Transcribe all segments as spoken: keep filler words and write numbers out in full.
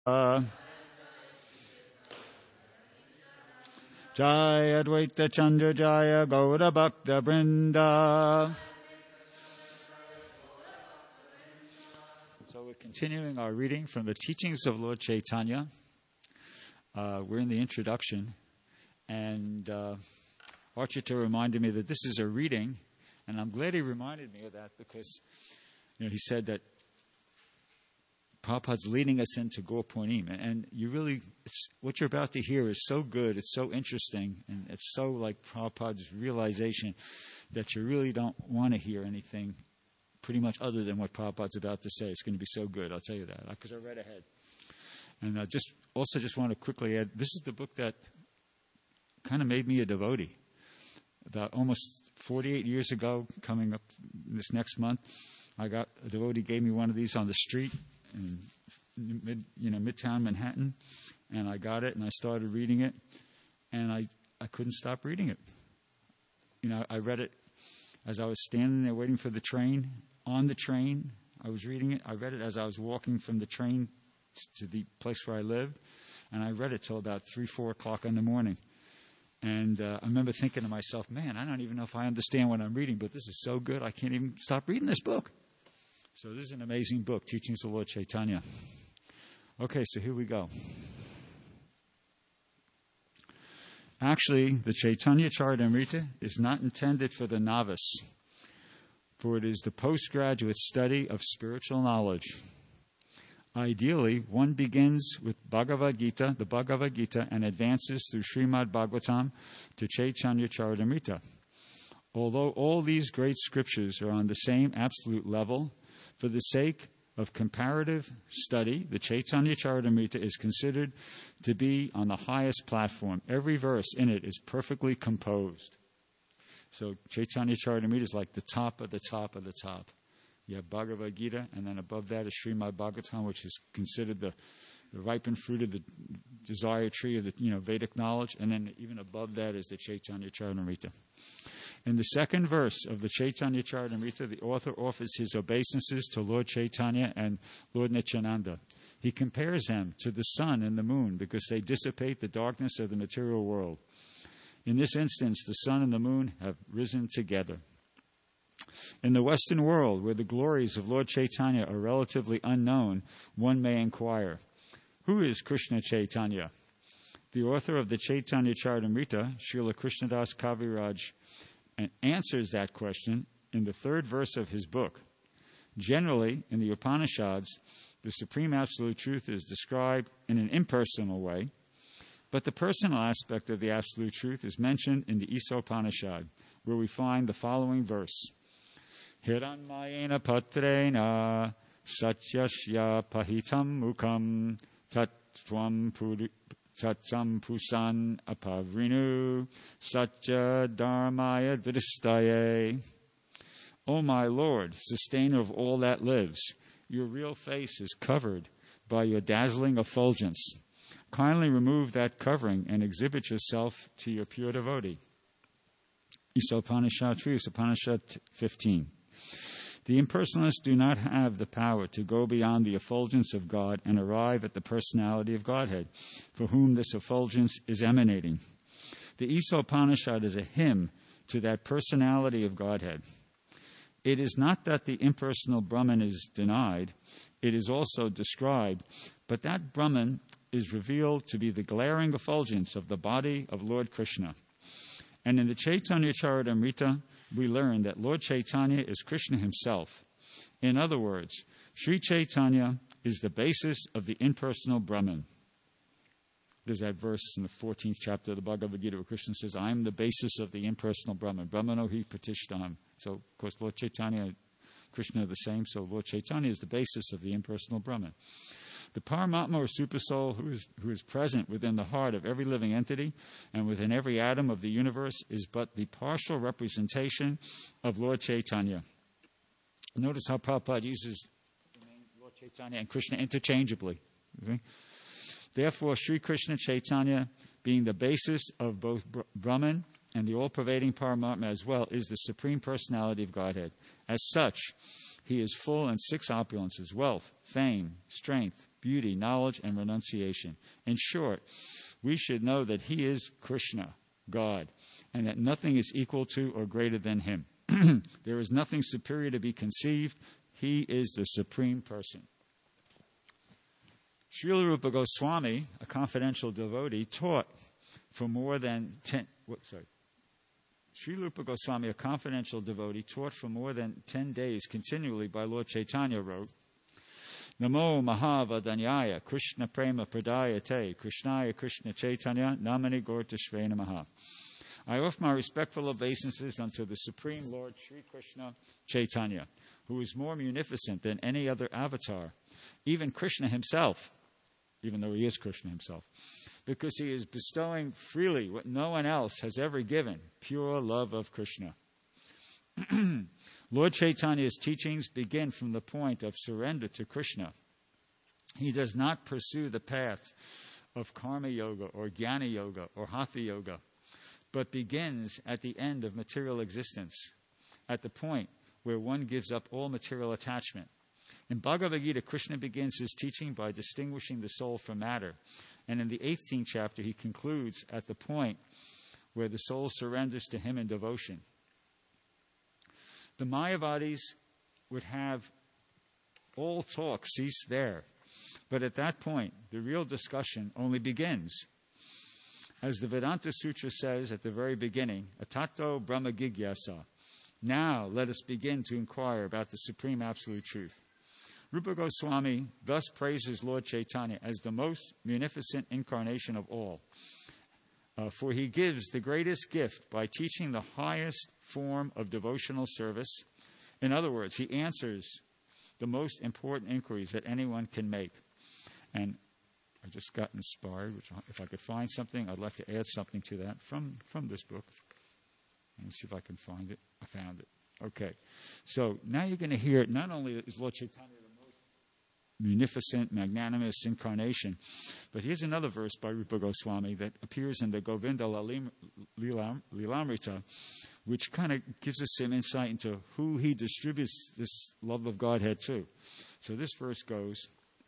Uh, Jaya Advaita Chandra Jaya Gaura Bhakta Vrinda. So we're continuing our reading from the teachings of Lord Chaitanya. Uh, we're in the introduction, and uh, Archita reminded me that this is a reading, and I'm glad he reminded me of that because, you know, he said that Prabhupada's leading us into Gaur Purnima, and you really, it's, what you're about to hear is so good, it's so interesting, and it's so like Prabhupada's realization that you really don't want to hear anything pretty much other than what Prabhupada's about to say. It's going to be so good, I'll tell you that, because I read ahead. And I just also just want to quickly add, this is the book that kind of made me a devotee. About almost forty-eight years ago, coming up this next month, I got a devotee gave me one of these on the street in mid, you know, Midtown Manhattan, and I got it and I started reading it, and I, I couldn't stop reading it. You know, I read it as I was standing there waiting for the train. On the train, I was reading it. I read it as I was walking from the train to the place where I lived, and I read it till about three, four o'clock in the morning. And uh, I remember thinking to myself, man, I don't even know if I understand what I'm reading, but this is so good, I can't even stop reading this book. So this is an amazing book, Teachings of Lord Chaitanya. Okay, so here we go. Actually, the Chaitanya Charitamrita is not intended for the novice, for it is the postgraduate study of spiritual knowledge. Ideally, one begins with Bhagavad Gita, the Bhagavad Gita, and advances through Srimad Bhagavatam to Chaitanya Charitamrita. Although all these great scriptures are on the same absolute level, for the sake of comparative study, the Chaitanya Charitamrita is considered to be on the highest platform. Every verse in it is perfectly composed. So Chaitanya Charitamrita is like the top of the top of the top. You have Bhagavad Gita, and then above that is Srimad Bhagavatam, which is considered the, the ripened fruit of the desired tree of the you know Vedic knowledge, and then even above that is the Chaitanya Charitamrita. In the second verse of the Chaitanya Charitamrita, the author offers his obeisances to Lord Chaitanya and Lord Nityananda. He compares them to the sun and the moon because they dissipate the darkness of the material world. In this instance, the sun and the moon have risen together. In the Western world, where the glories of Lord Chaitanya are relatively unknown, one may inquire, who is Krishna Chaitanya? The author of the Chaitanya Charitamrita, Srila Krishnadas Kaviraj, answers that question in the third verse of his book. Generally, in the Upanishads, the Supreme Absolute Truth is described in an impersonal way, but the personal aspect of the Absolute Truth is mentioned in the Isopanishad, where we find the following verse. Hiranmayena patrena satyasya pahitam mukam tattvam puri Tatsam pusan apavrinu satya dharmaya vidistaye. O my Lord, sustainer of all that lives, your real face is covered by your dazzling effulgence. Kindly remove that covering and exhibit yourself to your pure devotee. Isopanishad three, Upanishad fifteen. The impersonalists do not have the power to go beyond the effulgence of God and arrive at the personality of Godhead, for whom this effulgence is emanating. The Isopanishad is a hymn to that personality of Godhead. It is not that the impersonal Brahman is denied, it is also described, but that Brahman is revealed to be the glaring effulgence of the body of Lord Krishna. And in the Chaitanya Charitamrita, we learn that Lord Chaitanya is Krishna himself. In other words, Sri Chaitanya is the basis of the impersonal Brahman. There's that verse in the fourteenth chapter of the Bhagavad Gita where Krishna says, I am the basis of the impersonal Brahman. Brahmano hi pratistham. So, of course, Lord Chaitanya and Krishna are the same, so Lord Chaitanya is the basis of the impersonal Brahman. The Paramatma or Supersoul who is, who is present within the heart of every living entity and within every atom of the universe is but the partial representation of Lord Chaitanya. Notice how Prabhupada uses the name Lord Chaitanya and Krishna interchangeably. Okay? Therefore, Sri Krishna Chaitanya, being the basis of both Brahman and the all-pervading Paramatma as well, is the Supreme Personality of Godhead. As such, he is full in six opulences: wealth, fame, strength, beauty, knowledge, and renunciation. In short, we should know that he is Krishna, God, and that nothing is equal to or greater than him. There is nothing superior to be conceived. He is the supreme person. Srila Rupa Goswami, a confidential devotee, taught for more than ten. What, sorry. Srila Rupa Goswami, a confidential devotee, taught for more than ten days continually by Lord Chaitanya, wrote, Namo Mahavadanyaya Krishna Prema Pradayate Krishnaya Krishna Chaitanya Namani Gorta Shve Namaha. I offer my respectful obeisances unto the Supreme Lord Sri Krishna Chaitanya, who is more munificent than any other avatar, even Krishna himself, even though he is Krishna himself, because he is bestowing freely what no one else has ever given, pure love of Krishna. Lord Chaitanya's teachings begin from the point of surrender to Krishna. He does not pursue the path of karma yoga or jnana yoga or hatha yoga, but begins at the end of material existence, at the point where one gives up all material attachment. In Bhagavad Gita, Krishna begins his teaching by distinguishing the soul from matter. And in the eighteenth chapter, he concludes at the point where the soul surrenders to him in devotion. The Mayavadis would have all talk cease there. But at that point, the real discussion only begins. As the Vedanta Sutra says at the very beginning, Atato Brahma Gigyasa. Now let us begin to inquire about the supreme absolute truth. Rupa Goswami thus praises Lord Chaitanya as the most munificent incarnation of all. Uh, for he gives the greatest gift by teaching the highest form of devotional service. In other words, he answers the most important inquiries that anyone can make. And I just got inspired, which if I could find something, I'd like to add something to that from, from this book. Let me see if I can find it. I found it. Okay. So now you're going to hear, not only is Lord Chaitanya the most munificent, magnanimous incarnation, but here's another verse by Rupa Goswami that appears in the Govinda Lalim, Lilam, Lilamrita, which kind of gives us some insight into who he distributes this love of Godhead to. So this verse goes,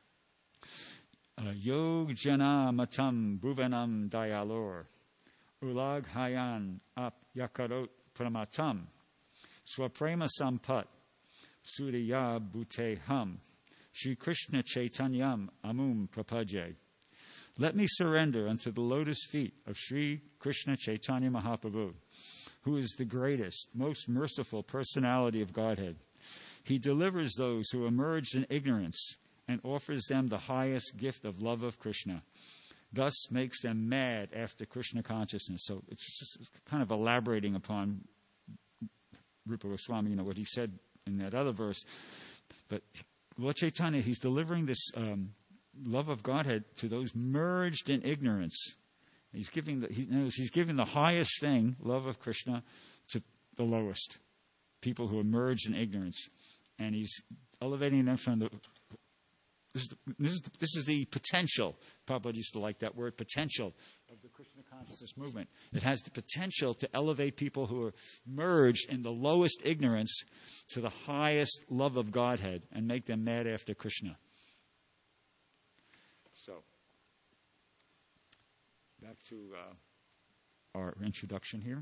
Yog jana matam bhuvanam dayalor ulag hayan ap yakarot pramatam swaprema sampat surya bhute ham Shri Krishna Chaitanyam amum prapadye. Let me surrender unto the lotus feet of Shri Krishna Chaitanya Mahaprabhu, who is the greatest, most merciful personality of Godhead. He delivers those who emerged in ignorance and offers them the highest gift of love of Krishna, thus makes them mad after Krishna consciousness. So it's just kind of elaborating upon Rupa Goswami, you know, what he said in that other verse. But Lord Chaitanya, he's delivering this um, love of Godhead to those merged in ignorance. He's giving the, he knows he's giving the highest thing, love of Krishna, to the lowest, people who are merged in ignorance. And he's elevating them from the... This is, the, this, is the, this is the potential. Prabhupada used to like that word, potential, of the Krishna consciousness movement. It has the potential to elevate people who are merged in the lowest ignorance to the highest love of Godhead and make them mad after Krishna. So, back to uh, our introduction here.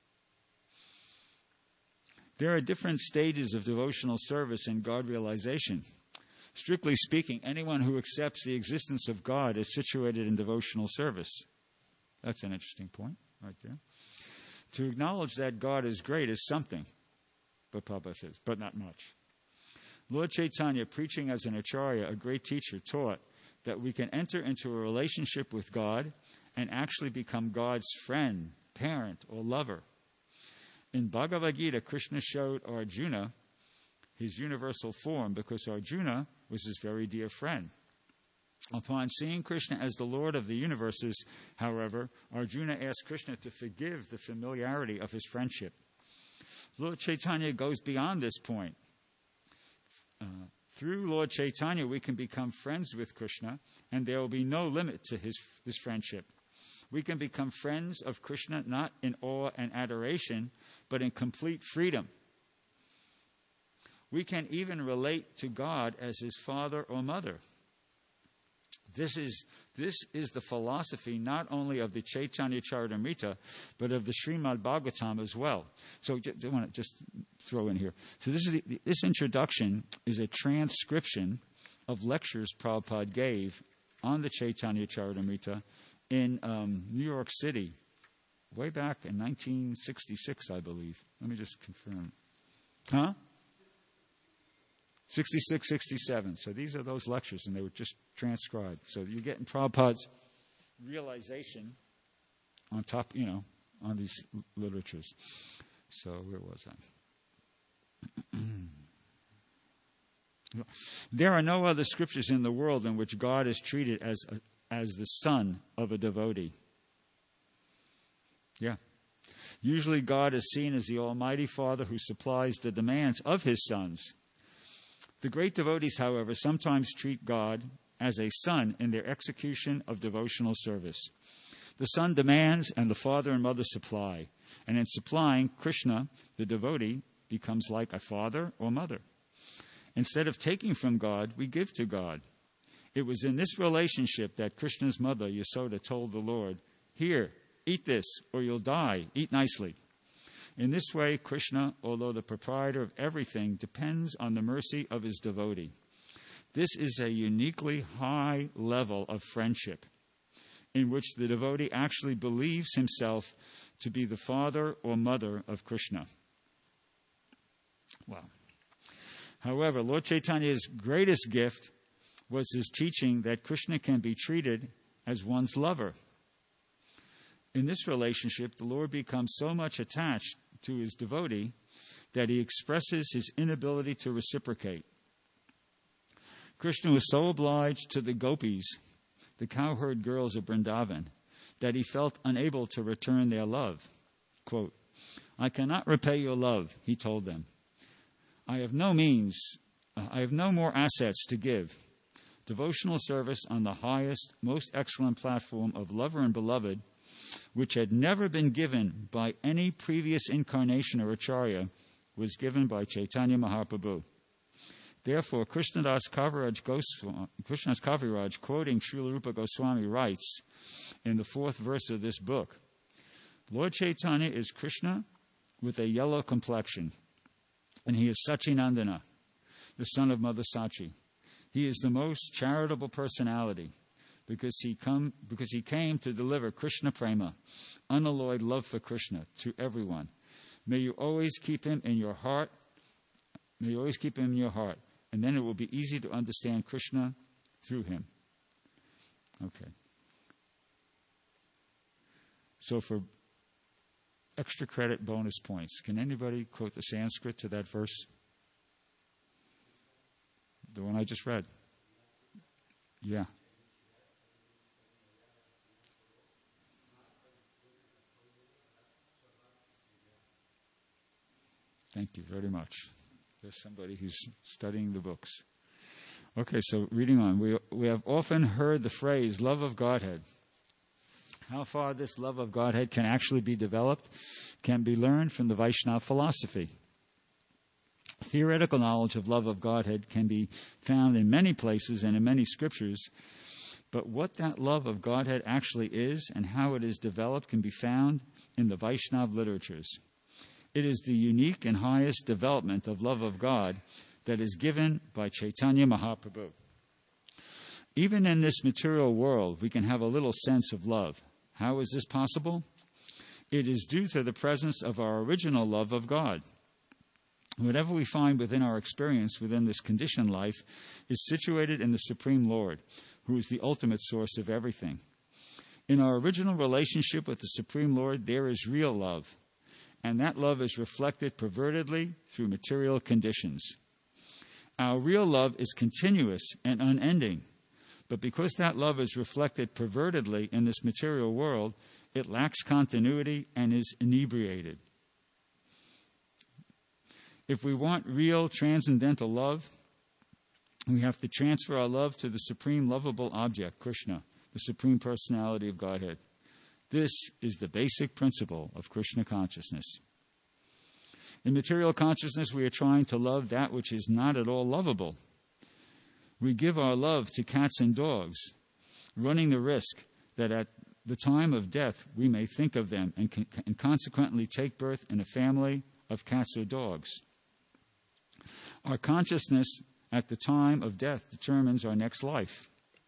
There are different stages of devotional service and God realization. Strictly speaking, anyone who accepts the existence of God is situated in devotional service. That's an interesting point right there. To acknowledge that God is great is something, but Prabhupada says, but not much. Lord Chaitanya, preaching as an acharya, a great teacher, taught that we can enter into a relationship with God and actually become God's friend, parent, or lover. In Bhagavad Gita, Krishna showed Arjuna his universal form because Arjuna was his very dear friend. Upon seeing Krishna as the Lord of the universes, however, Arjuna asked Krishna to forgive the familiarity of his friendship. Lord Chaitanya goes beyond this point. Uh, through Lord Chaitanya, we can become friends with Krishna, and there will be no limit to his this friendship. We can become friends of Krishna not in awe and adoration, but in complete freedom. We can even relate to God as his father or mother. This is this is the philosophy not only of the Chaitanya Charitamrita, but of the Srimad Bhagavatam as well. So I want to just throw in here. So this is the, this introduction is a transcription of lectures Prabhupada gave on the Chaitanya Charitamrita in um, New York City, way back in nineteen sixty-six, I believe. Let me just confirm. Huh? sixty-six, sixty-seven. So these are those lectures, and they were just transcribed. So you're getting Prabhupada's realization on top, you know, on these literatures. So where was I? There are no other scriptures in the world in which God is treated as a, as the son of a devotee. Yeah. Usually God is seen as the Almighty Father who supplies the demands of his sons. The great devotees, however, sometimes treat God as a son in their execution of devotional service. The son demands and the father and mother supply. And in supplying, Krishna, the devotee, becomes like a father or mother. Instead of taking from God, we give to God. It was in this relationship that Krishna's mother, Yasoda, told the Lord, "Here, eat this, or you'll die. Eat nicely." In this way, Krishna, although the proprietor of everything, depends on the mercy of his devotee. This is a uniquely high level of friendship, in which the devotee actually believes himself to be the father or mother of Krishna. Wow. However, Lord Chaitanya's greatest gift was his teaching that Krishna can be treated as one's lover. In this relationship, the Lord becomes so much attached to his devotee that he expresses his inability to reciprocate. Krishna was so obliged to the gopis, the cowherd girls of Vrindavan, that he felt unable to return their love. Quote, "I cannot repay your love," he told them. I have no means, uh, I have no more assets to give. Devotional service on the highest, most excellent platform of lover and beloved, which had never been given by any previous incarnation or acharya, was given by Chaitanya Mahaprabhu. Therefore, Krishnadas Kaviraj, Goswami, Krishnadas Kaviraj, quoting Srila Rupa Goswami, writes in the fourth verse of this book, Lord Chaitanya is Krishna with a yellow complexion, and he is Sachinandana, the son of Mother Sachi. He is the most charitable personality because he come because he came to deliver Krishna Prema, unalloyed love for Krishna, to everyone. May you always keep him in your heart. May you always keep him in your heart, and then it will be easy to understand Krishna through him. Okay. So for extra credit bonus points, can anybody quote the Sanskrit to that verse? The one I just read. Yeah. Thank you very much. There's somebody who's studying the books. Okay, so reading on. We we have often heard the phrase love of Godhead. How far this love of Godhead can actually be developed can be learned from the Vaishnava philosophy. Theoretical knowledge of love of Godhead can be found in many places and in many scriptures, but what that love of Godhead actually is and how it is developed can be found in the Vaishnava literatures. It is the unique and highest development of love of God that is given by Chaitanya Mahaprabhu. Even in this material world, we can have a little sense of love. How is this possible? It is due to the presence of our original love of God. Whatever we find within our experience within this conditioned life is situated in the Supreme Lord, who is the ultimate source of everything. In our original relationship with the Supreme Lord, there is real love, and that love is reflected pervertedly through material conditions. Our real love is continuous and unending, but because that love is reflected pervertedly in this material world, it lacks continuity and is inebriated. If we want real transcendental love, we have to transfer our love to the supreme lovable object, Krishna, the supreme personality of Godhead. This is the basic principle of Krishna consciousness. In material consciousness, we are trying to love that which is not at all lovable. We give our love to cats and dogs, running the risk that at the time of death we may think of them and, con- and consequently take birth in a family of cats or dogs. Our consciousness at the time of death determines our next life.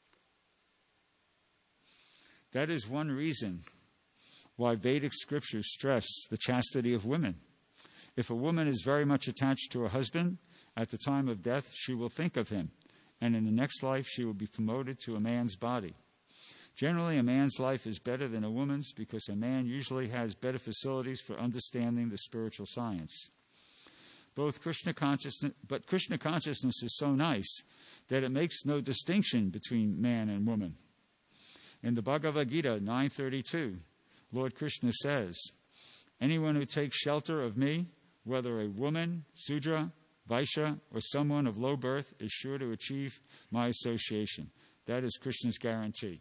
That is one reason why Vedic scriptures stress the chastity of women. If a woman is very much attached to her husband, at the time of death she will think of him, and in the next life she will be promoted to a man's body. Generally, a man's life is better than a woman's because a man usually has better facilities for understanding the spiritual science. Both Krishna consciousness, but Krishna consciousness is so nice that it makes no distinction between man and woman. In the Bhagavad Gita nine thirty-two, Lord Krishna says, "Anyone who takes shelter of me, whether a woman, Sudra, Vaishya, or someone of low birth, is sure to achieve my association." That is Krishna's guarantee.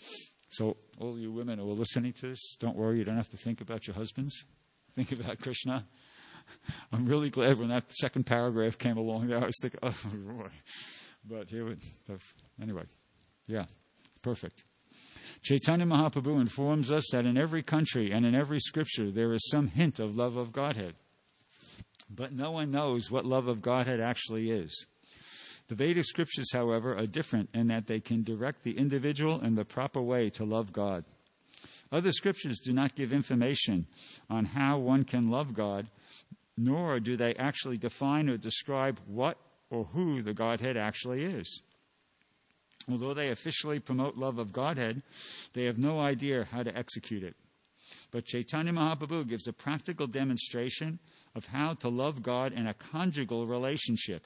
So all you women who are listening to this, don't worry, you don't have to think about your husbands. Think about Krishna. I'm really glad when that second paragraph came along there, I was thinking, oh, boy. But here we anyway, yeah, perfect. Chaitanya Mahaprabhu informs us that in every country and in every scripture there is some hint of love of Godhead. But no one knows what love of Godhead actually is. The Vedic scriptures, however, are different in that they can direct the individual in the proper way to love God. Other scriptures do not give information on how one can love God, nor do they actually define or describe what or who the Godhead actually is. Although they officially promote love of Godhead, they have no idea how to execute it. But Chaitanya Mahaprabhu gives a practical demonstration of how to love God in a conjugal relationship.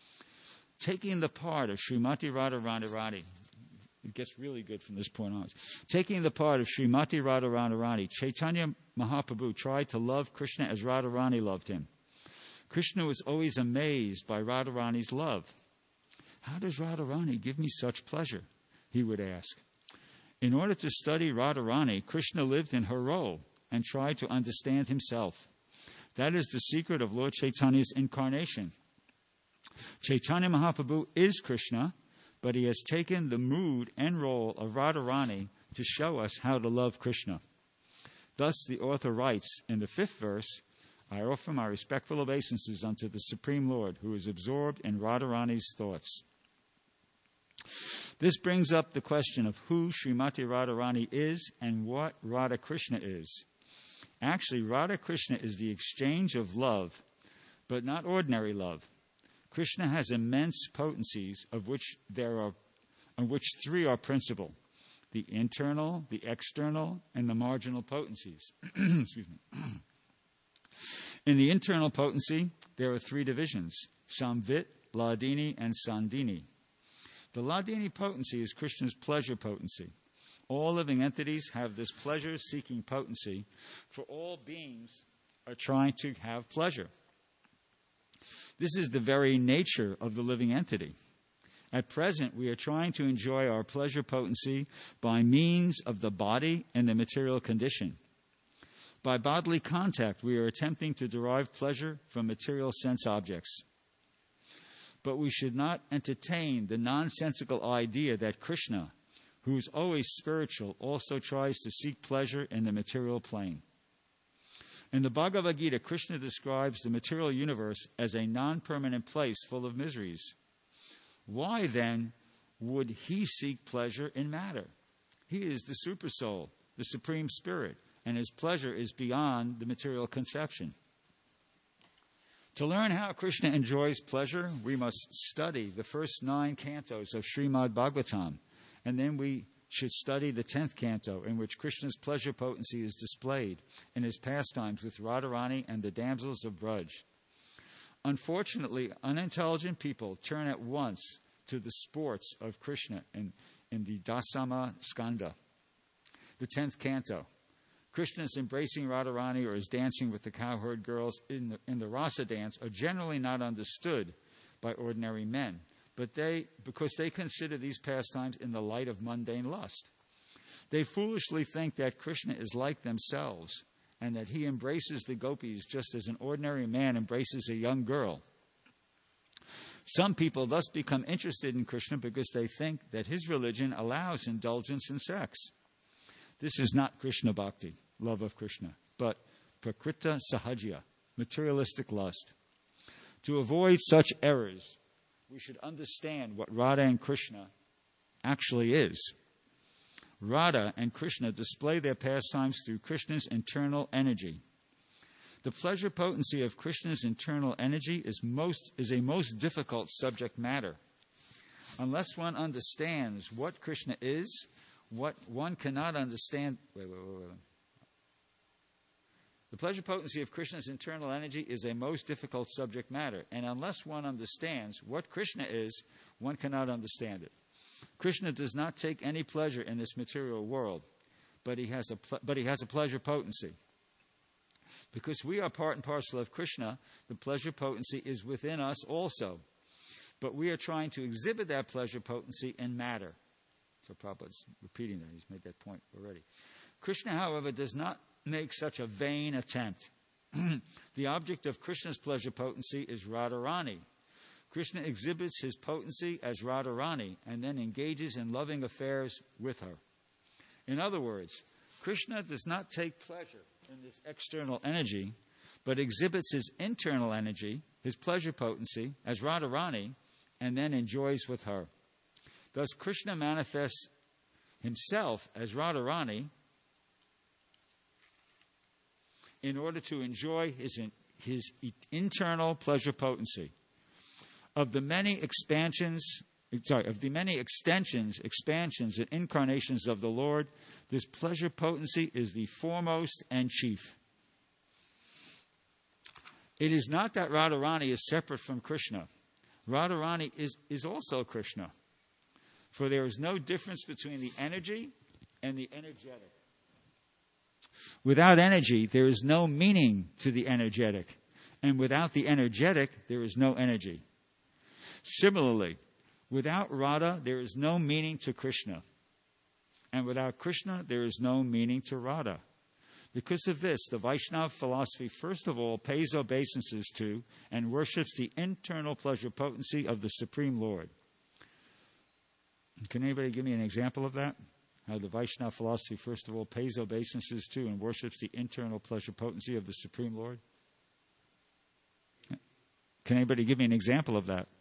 Taking the part of Srimati Radharani Radharani, it gets really good from this point on. Taking the part of Srimati Radharani Radharani, Chaitanya Mahaprabhu tried to love Krishna as Radharani loved him. Krishna was always amazed by Radharani's love. "How does Radharani give me such pleasure?" he would ask. In order to study Radharani, Krishna lived in her role and tried to understand himself. That is the secret of Lord Chaitanya's incarnation. Chaitanya Mahaprabhu is Krishna, but he has taken the mood and role of Radharani to show us how to love Krishna. Thus, the author writes in the fifth verse, "I offer my respectful obeisances unto the Supreme Lord, who is absorbed in Radharani's thoughts." This brings up the question of who Srimati Radharani is and what Radha Krishna is. Actually, Radha Krishna is the exchange of love, but not ordinary love. Krishna has immense potencies, of which there are, of which three are principal: the internal, the external, and the marginal potencies. Excuse me. In the internal potency, there are three divisions: Samvit, Ladini, and Sandini. The Ladini potency is Krishna's pleasure potency. All living entities have this pleasure-seeking potency, for all beings are trying to have pleasure. This is the very nature of the living entity. At present, we are trying to enjoy our pleasure potency by means of the body and the material condition. By bodily contact, we are attempting to derive pleasure from material sense objects. But we should not entertain the nonsensical idea that Krishna, who is always spiritual, also tries to seek pleasure in the material plane. In the Bhagavad Gita, Krishna describes the material universe as a non-permanent place full of miseries. Why, then, would he seek pleasure in matter? He is the Supersoul, the Supreme Spirit, and his pleasure is beyond the material conception. To learn how Krishna enjoys pleasure, we must study the first nine cantos of Srimad Bhagavatam, and then we should study the tenth canto, in which Krishna's pleasure potency is displayed in his pastimes with Radharani and the damsels of Braj. Unfortunately, unintelligent people turn at once to the sports of Krishna in, in the Dasama Skanda, the tenth canto. Krishna's embracing Radharani or his dancing with the cowherd girls in the, in the rasa dance are generally not understood by ordinary men, but they because they consider these pastimes in the light of mundane lust. They foolishly think that Krishna is like themselves and that he embraces the gopis just as an ordinary man embraces a young girl. Some people thus become interested in Krishna because they think that his religion allows indulgence in sex. This is not Krishna bhakti, love of Krishna, but prakrita sahajya, materialistic lust. To avoid such errors, we should understand what Radha and Krishna actually is. Radha and Krishna display their pastimes through Krishna's internal energy. The pleasure potency of Krishna's internal energy is most is a most difficult subject matter. Unless one understands what Krishna is, what one cannot understand. Wait, wait, wait, wait. The pleasure potency of Krishna's internal energy is a most difficult subject matter, and unless one understands what Krishna is, one cannot understand it. Krishna does not take any pleasure in this material world, but he has a ple- but he has a pleasure potency. Because we are part and parcel of Krishna, the pleasure potency is within us also. But we are trying to exhibit that pleasure potency in matter. So Prabhupada's repeating that. He's made that point already. Krishna, however, does not make such a vain attempt. The object of Krishna's pleasure potency is Radharani. Krishna exhibits his potency as Radharani and then engages in loving affairs with her. In other words, Krishna does not take pleasure in this external energy, but exhibits his internal energy, his pleasure potency, as Radharani, and then enjoys with her. Thus, Krishna manifests himself as Radharani in order to enjoy his, his internal pleasure potency. Of the many expansions, sorry, of the many extensions, expansions, and incarnations of the Lord, this pleasure potency is the foremost and chief. It is not that Radharani is separate from Krishna. Radharani is, is also Krishna. For there is no difference between the energy and the energetic. Without energy, there is no meaning to the energetic. And without the energetic, there is no energy. Similarly, without Radha, there is no meaning to Krishna. And without Krishna, there is no meaning to Radha. Because of this, the Vaishnava philosophy first of all pays obeisances to and worships the internal pleasure potency of the Supreme Lord. Can anybody give me an example of that? How the Vaishnava philosophy first of all pays obeisances to and worships the internal pleasure potency of the Supreme Lord? Can anybody give me an example of that?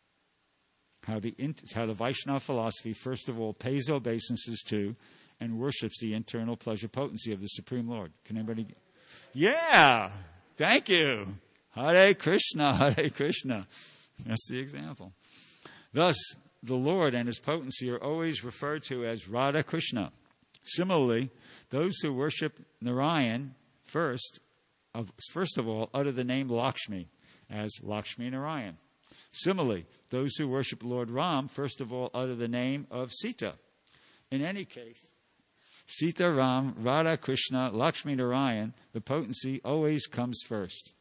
How the, how the Vaishnava philosophy, first of all, pays obeisances to and worships the internal pleasure potency of the Supreme Lord. Can anybody? Yeah! Thank you! Hare Krishna, Hare Krishna. That's the example. Thus, the Lord and his potency are always referred to as Radha Krishna. Similarly, those who worship Narayan first, of, first of all, utter the name Lakshmi as Lakshmi Narayan. Similarly, those who worship Lord Ram, first of all, utter the name of Sita. In any case, Sita Ram, Radha Krishna, Lakshmi Narayan, the potency always comes first.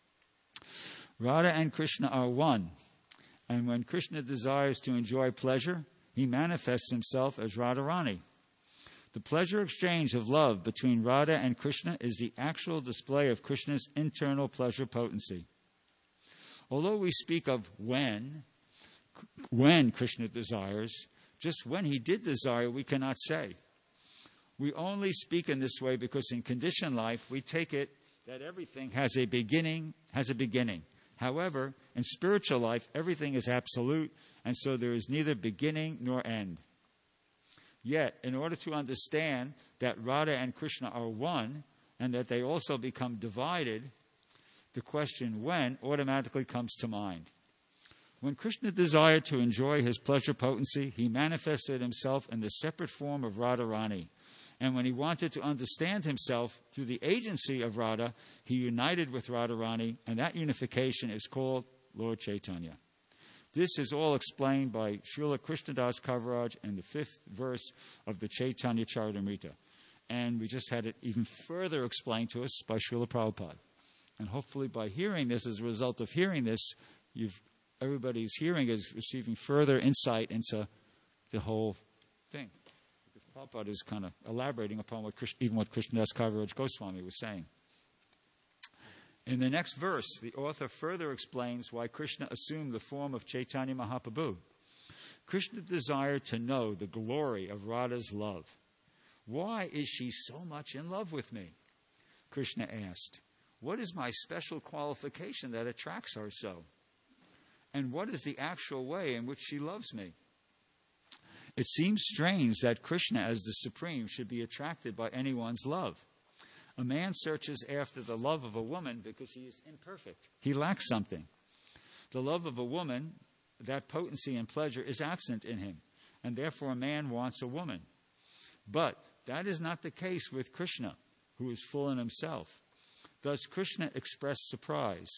Radha and Krishna are one, and when Krishna desires to enjoy pleasure, he manifests himself as Radharani. The pleasure exchange of love between Radha and Krishna is the actual display of Krishna's internal pleasure potency. Although we speak of when, when Krishna desires, just when he did desire, we cannot say. We only speak in this way because in conditioned life, we take it that everything has a beginning, has a beginning. However, in spiritual life, everything is absolute, and so there is neither beginning nor end. Yet, in order to understand that Radha and Krishna are one, and that they also become divided, the question when automatically comes to mind. When Krishna desired to enjoy his pleasure potency, he manifested himself in the separate form of Radharani. And when he wanted to understand himself through the agency of Radha, he united with Radharani, and that unification is called Lord Chaitanya. This is all explained by Srila Krishnadas Kaviraj in the fifth verse of the Chaitanya Charitamrita. And we just had it even further explained to us by Srila Prabhupada. And hopefully by hearing this, as a result of hearing this, you've everybody who's hearing is receiving further insight into the whole thing. Because Prabhupada is kind of elaborating upon what Krishna, even what Krishnadas Kaviraj Goswami was saying. In the next verse, the author further explains why Krishna assumed the form of Chaitanya Mahaprabhu. Krishna desired to know the glory of Radha's love. Why is she so much in love with me? Krishna asked. What is my special qualification that attracts her so? And what is the actual way in which she loves me? It seems strange that Krishna, as the Supreme, should be attracted by anyone's love. A man searches after the love of a woman because he is imperfect. He lacks something. The love of a woman, that potency and pleasure, is absent in him, and therefore a man wants a woman. But that is not the case with Krishna, who is full in himself. Thus, Krishna expressed surprise.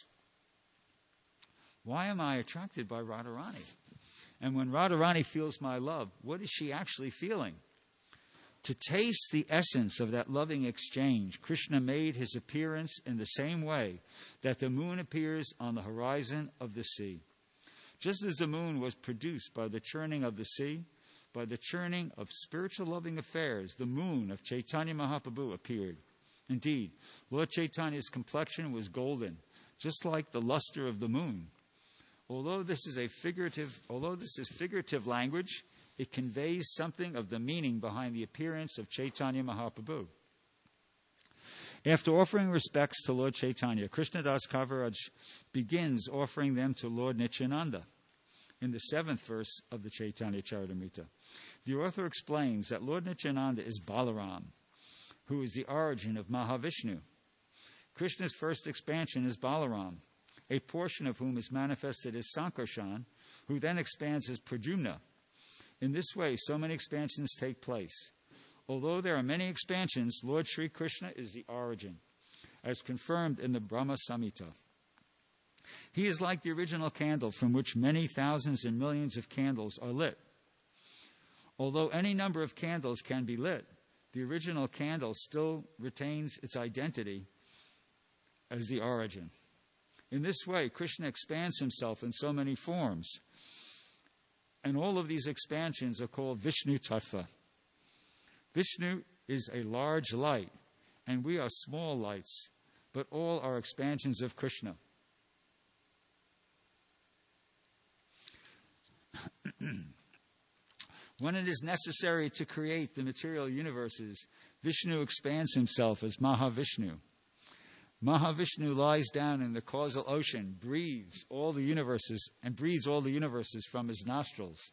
Why am I attracted by Radharani? And when Radharani feels my love, what is she actually feeling? To taste the essence of that loving exchange, Krishna made his appearance in the same way that the moon appears on the horizon of the sea. Just as the moon was produced by the churning of the sea, by the churning of spiritual loving affairs, the moon of Chaitanya Mahaprabhu appeared. Indeed, Lord Chaitanya's complexion was golden, just like the luster of the moon. Although this is a figurative, although this is figurative language, it conveys something of the meaning behind the appearance of Chaitanya Mahaprabhu. After offering respects to Lord Chaitanya, Krishnadas Kaviraj begins offering them to Lord Nityananda in the seventh verse of the Chaitanya Charitamrita. The author explains that Lord Nityananda is Balaram, who is the origin of Mahavishnu. Krishna's first expansion is Balaram, a portion of whom is manifested as Sankarshan, who then expands as Pradyumna. In this way, so many expansions take place. Although there are many expansions, Lord Sri Krishna is the origin, as confirmed in the Brahma Samhita. He is like the original candle from which many thousands and millions of candles are lit. Although any number of candles can be lit, the original candle still retains its identity as the origin. In this way, Krishna expands himself in so many forms. And all of these expansions are called Vishnu Tattva. Vishnu is a large light, and we are small lights, but all are expansions of Krishna. When it is necessary to create the material universes, Vishnu expands himself as Mahavishnu. Mahavishnu lies down in the causal ocean, breathes all the universes, and breathes all the universes from his nostrils.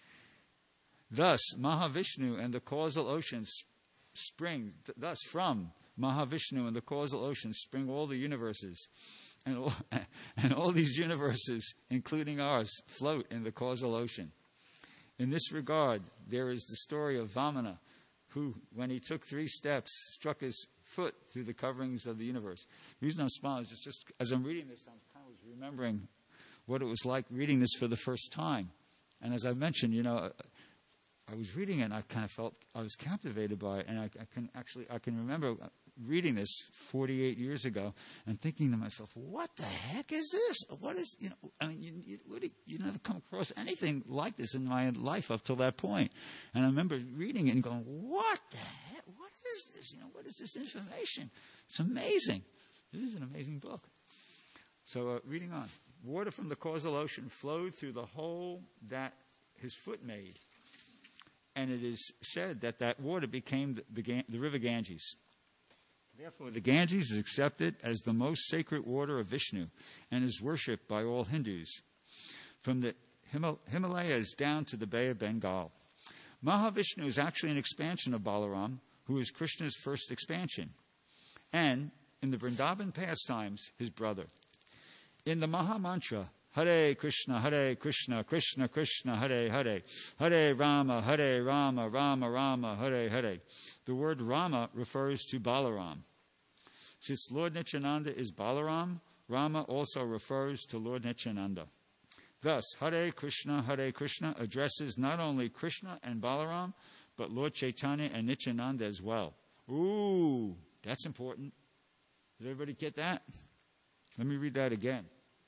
Thus, Mahavishnu and the causal ocean spring, thus from Mahavishnu and the causal ocean spring all the universes. And all, and all these universes, including ours, float in the causal ocean. In this regard, there is the story of Vamana, who, when he took three steps, struck his foot through the coverings of the universe. The reason I'm smiling is just, just as I'm reading this, I'm kind of remembering what it was like reading this for the first time. And as I mentioned, you know, I was reading it and I kind of felt I was captivated by it. And I, I can actually, I can remember reading this forty-eight years ago and thinking to myself, what the heck is this? What is, you know, I mean, you, you, what, you never come across anything like this in my life up till that point. And I remember reading it and going, what the heck? What is this? You know, what is this information? It's amazing. This is an amazing book. So uh, reading on. Water from the causal ocean flowed through the hole that his foot made. And it is said that that water became the, the, the river Ganges. Therefore, the Ganges is accepted as the most sacred water of Vishnu and is worshipped by all Hindus, from the Himal- Himalayas down to the Bay of Bengal. Mahavishnu is actually an expansion of Balaram, who is Krishna's first expansion, and in the Vrindavan pastimes, his brother. In the Maha Mantra, Hare Krishna, Hare Krishna, Krishna Krishna, Hare Hare, Hare Rama, Hare Rama, Rama Rama, Hare Hare. The word Rama refers to Balaram. Since Lord Nityananda is Balaram, Rama also refers to Lord Nityananda. Thus, Hare Krishna, Hare Krishna addresses not only Krishna and Balaram, but Lord Chaitanya and Nityananda as well. Ooh, that's important. Did everybody get that? Let me read that again.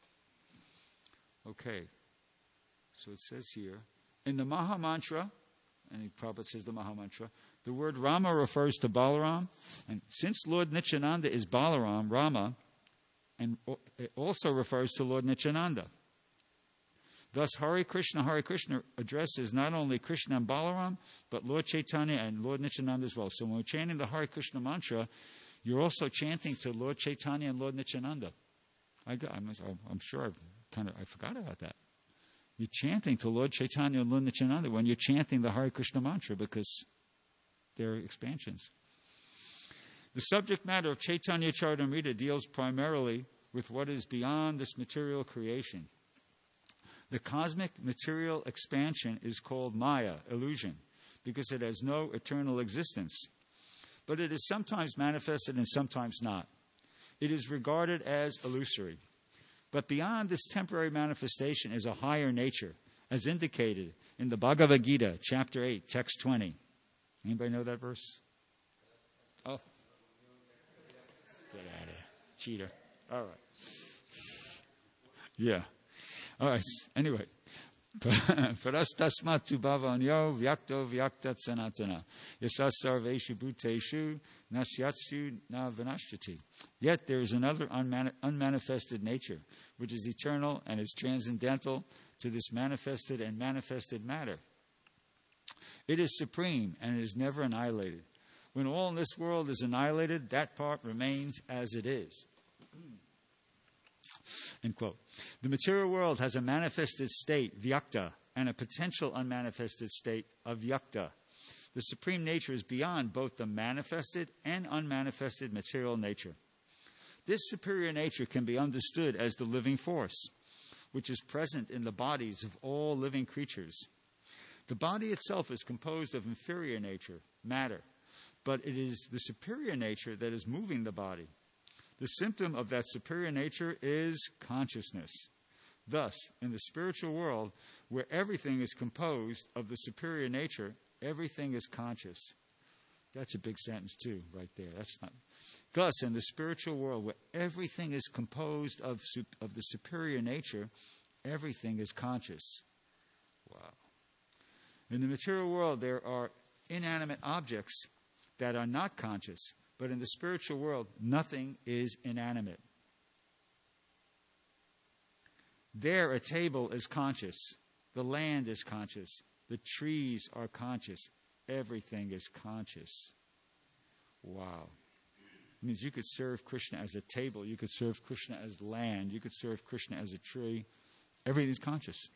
Okay. So it says here, in the Maha Mantra, and Prabhupada says the Maha Mantra, the word Rama refers to Balaram, and since Lord Nityananda is Balaram, Rama, And it also refers to Lord Nityananda. Thus, Hare Krishna, Hare Krishna addresses not only Krishna and Balaram, but Lord Chaitanya and Lord Nityananda as well. So when we're chanting the Hare Krishna mantra, you're also chanting to Lord Chaitanya and Lord Nityananda. I got, I'm, I'm sure I've kind of I forgot about that. You're chanting to Lord Chaitanya and Lord Nityananda when you're chanting the Hare Krishna mantra because they're expansions. The subject matter of Chaitanya Charitamrita deals primarily with what is beyond this material creation. The cosmic material expansion is called Maya, illusion, because it has no eternal existence. But it is sometimes manifested and sometimes not. It is regarded as illusory. But beyond this temporary manifestation is a higher nature, as indicated in the Bhagavad Gita, chapter eight, text twenty. Anybody know that verse? Oh. Get out of here. Cheater. All right. Yeah. All right. Anyway. Parastasmatu bhavanyo vyakto vyaktat sanatana. Yasas sarveshu bhuteshu nasyatsu na vinashyati. Yet there is another unmani- unmanifested nature, which is eternal and is transcendental to this manifested and manifested matter. It is supreme and it is never annihilated. When all in this world is annihilated, that part remains as it is. End quote. The material world has a manifested state, vyakta, and a potential unmanifested state, avyakta. The supreme nature is beyond both the manifested and unmanifested material nature. This superior nature can be understood as the living force, which is present in the bodies of all living creatures. The body itself is composed of inferior nature, matter, but it is the superior nature that is moving the body. The symptom of that superior nature is consciousness. Thus, in the spiritual world, where everything is composed of the superior nature, everything is conscious. That's a big sentence too, right there. That's not. Thus, in the spiritual world, where everything is composed of, of the superior nature, everything is conscious. Wow. In the material world, there are inanimate objects that are not conscious. But in the spiritual world, nothing is inanimate. There, a table is conscious. The land is conscious. The trees are conscious. Everything is conscious. Wow. It means you could serve Krishna as a table. You could serve Krishna as land. You could serve Krishna as a tree. Everything is conscious.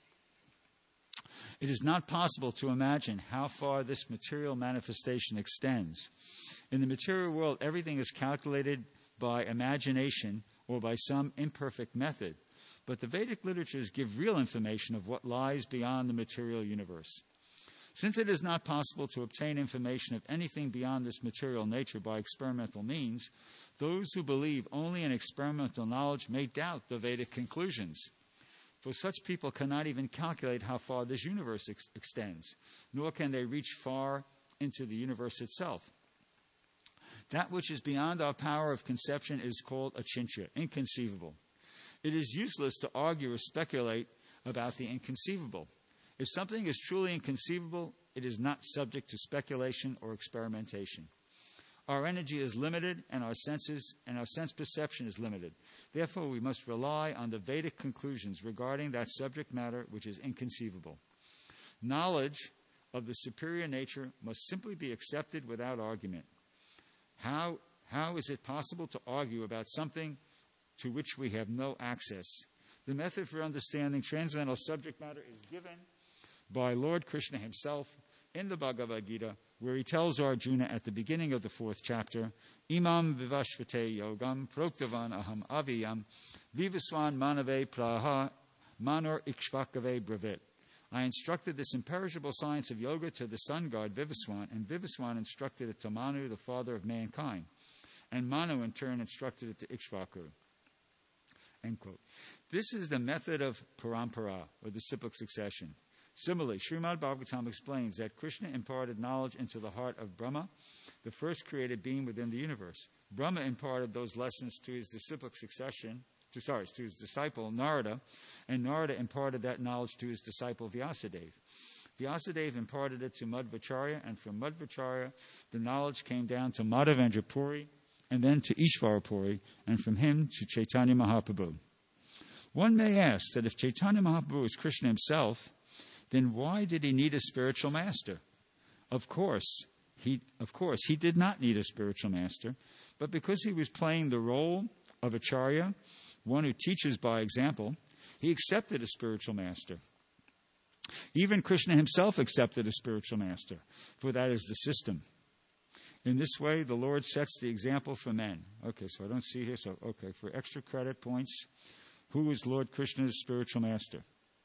It is not possible to imagine how far this material manifestation extends. In the material world, everything is calculated by imagination or by some imperfect method. But the Vedic literatures give real information of what lies beyond the material universe. Since it is not possible to obtain information of anything beyond this material nature by experimental means, those who believe only in experimental knowledge may doubt the Vedic conclusions. For such people cannot even calculate how far this universe ex- extends, nor can they reach far into the universe itself. That which is beyond our power of conception is called achintya, inconceivable. It is useless to argue or speculate about the inconceivable. If something is truly inconceivable, it is not subject to speculation or experimentation. Our energy is limited, and our senses and our sense perception is limited. Therefore, we must rely on the Vedic conclusions regarding that subject matter which is inconceivable. Knowledge of the superior nature must simply be accepted without argument. How, how is it possible to argue about something to which we have no access? The method for understanding transcendental subject matter is given by Lord Krishna himself in the Bhagavad Gita, where he tells Arjuna at the beginning of the fourth chapter, Imam vivashvate yogam proktavan aham aviyam vivaswan manave praha manor ikshvakave bravit. I instructed this imperishable science of yoga to the sun god Vivaswan, and Vivaswan instructed it to Manu, the father of mankind. And Manu in turn instructed it to Ikshvaku. End quote. This is the method of parampara, or the cyclic succession. Similarly, Srimad Bhagavatam explains that Krishna imparted knowledge into the heart of Brahma, the first created being within the universe. Brahma imparted those lessons to his disciplic succession, to, sorry, to his disciple Narada, and Narada imparted that knowledge to his disciple Vyasadeva. Vyasadeva imparted it to Madhvacharya, and from Madhvacharya, the knowledge came down to Madhavendra Puri, and then to Ishvara Puri, and from him to Chaitanya Mahaprabhu. One may ask that if Chaitanya Mahaprabhu is Krishna himself, then why did he need a spiritual master? Of course, he of course he did not need a spiritual master, but because he was playing the role of Acharya, one who teaches by example, he accepted a spiritual master. Even Krishna himself accepted a spiritual master, for that is the system. In this way, the Lord sets the example for men. Okay, so I don't see here. So, okay, for extra credit points, who is Lord Krishna's spiritual master?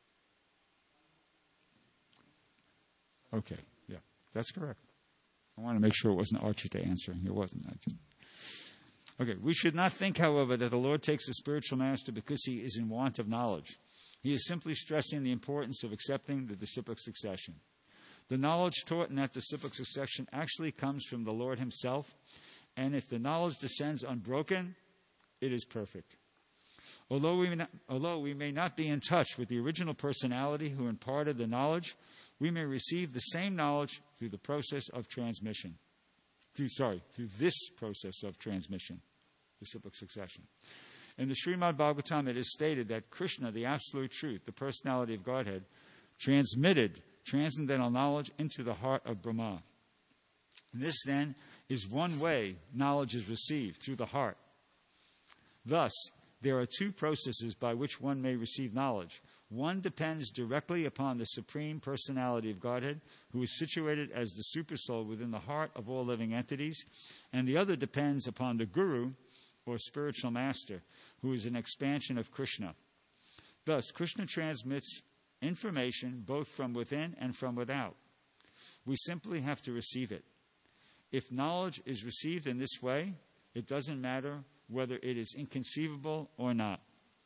Okay, yeah, that's correct. I want to make sure it wasn't Archita answering. It wasn't. Okay, we should not think, however, that the Lord takes a spiritual master because he is in want of knowledge. He is simply stressing the importance of accepting the disciplic succession. The knowledge taught in that disciplic succession actually comes from the Lord himself, and if the knowledge descends unbroken, it is perfect. Although we, may not, although we may not be in touch with the original personality who imparted the knowledge, we may receive the same knowledge through the process of transmission. Through, sorry, through this process of transmission, disciplic succession. In the Srimad Bhagavatam, it is stated that Krishna, the absolute truth, the personality of Godhead, transmitted transcendental knowledge into the heart of Brahma. This, then, is one way knowledge is received, through the heart. Thus, there are two processes by which one may receive knowledge. One depends directly upon the Supreme Personality of Godhead, who is situated as the Supersoul within the heart of all living entities, and the other depends upon the Guru, or spiritual master, who is an expansion of Krishna. Thus, Krishna transmits information both from within and from without. We simply have to receive it. If knowledge is received in this way, it doesn't matter whether it is inconceivable or not.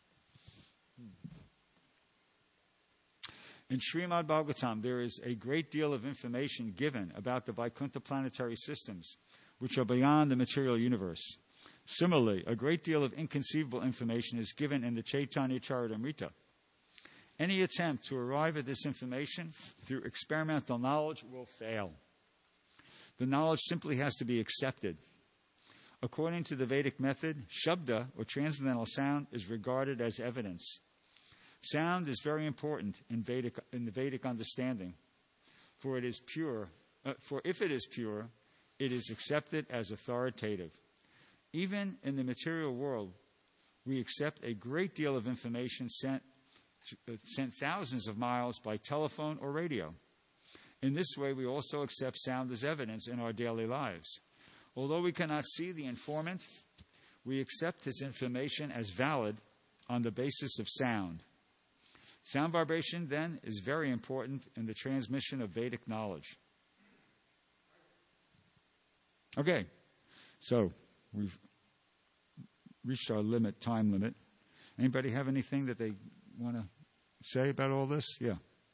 In Srimad Bhagavatam, there is a great deal of information given about the Vaikuntha planetary systems, which are beyond the material universe. Similarly, a great deal of inconceivable information is given in the Chaitanya Charitamrita. Any attempt to arrive at this information through experimental knowledge will fail. The knowledge simply has to be accepted. According to the Vedic method, Shabda, or transcendental sound, is regarded as evidence. Sound is very important in Vedic in the Vedic understanding, for it is pure. Uh, for if it is pure, it is accepted as authoritative. Even in the material world, we accept a great deal of information sent, uh, sent thousands of miles by telephone or radio. In this way, we also accept sound as evidence in our daily lives. Although we cannot see the informant, we accept his information as valid on the basis of sound. Sound vibration, then, is very important in the transmission of Vedic knowledge. Okay, so we've reached our limit, time limit. Anybody have anything that they want to say about all this? Yeah.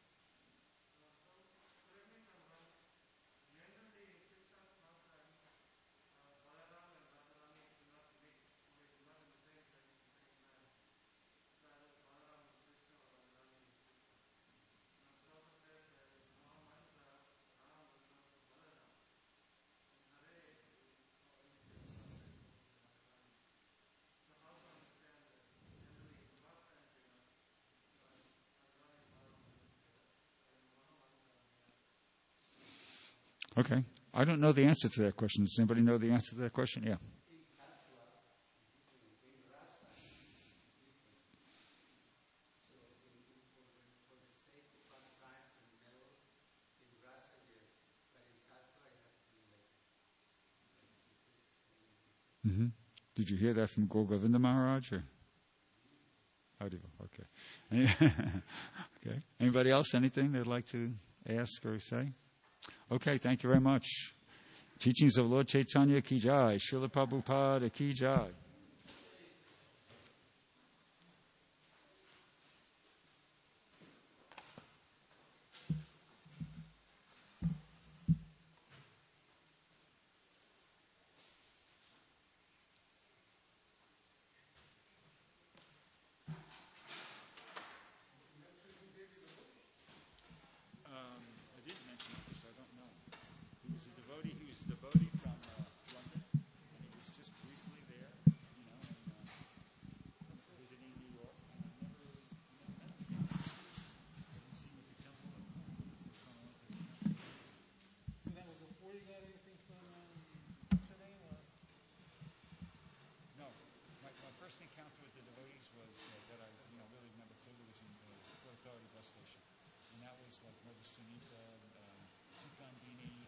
Okay. I don't know the answer to that question. Does anybody know the answer to that question? Yeah. Mm-hmm. Did you hear that from Gaur Govinda Maharaj? Or? Okay. Okay. Anybody else? Anything they'd like to ask or say? Okay, thank you very much. Teachings of Lord Chaitanya ki jai, Srila Prabhupada ki jai. He was a devotee. He was a devotee from uh, London, and he was just briefly first encounter with the devotees was uh, that I you know really remember clearly was in the Port Authority bus station, and that was like Mother Sunita, um, Sikandini,